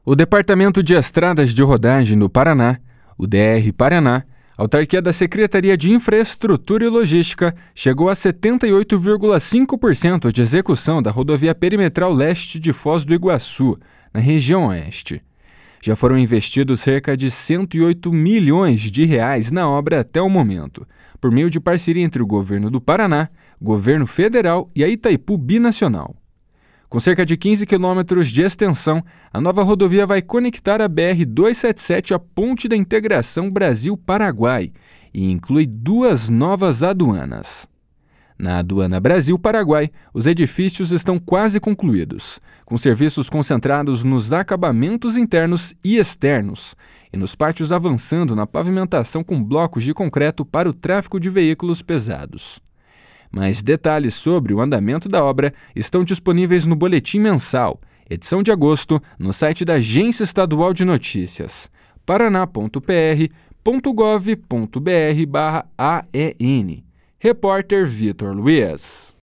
O Departamento de Estradas de Rodagem do Paraná, o DR Paraná, autarquia da Secretaria de Infraestrutura e Logística, chegou a 78,5% de execução da rodovia perimetral leste de Foz do Iguaçu, na região oeste. Já foram investidos cerca de R$ 108 milhões na obra até o momento, por meio de parceria entre o Governo do Paraná, Governo Federal e a Itaipu Binacional. Com cerca de 15 quilômetros de extensão, a nova rodovia vai conectar a BR-277 à Ponte da Integração Brasil-Paraguai e inclui 2 novas aduanas. Na aduana Brasil-Paraguai, os edifícios estão quase concluídos, com serviços concentrados nos acabamentos internos e externos, e nos pátios avançando na pavimentação com blocos de concreto para o tráfego de veículos pesados. Mais detalhes sobre o andamento da obra estão disponíveis no Boletim Mensal, edição de agosto, no site da Agência Estadual de Notícias, paraná.pr.gov.br/AEN. Repórter Vitor Luiz.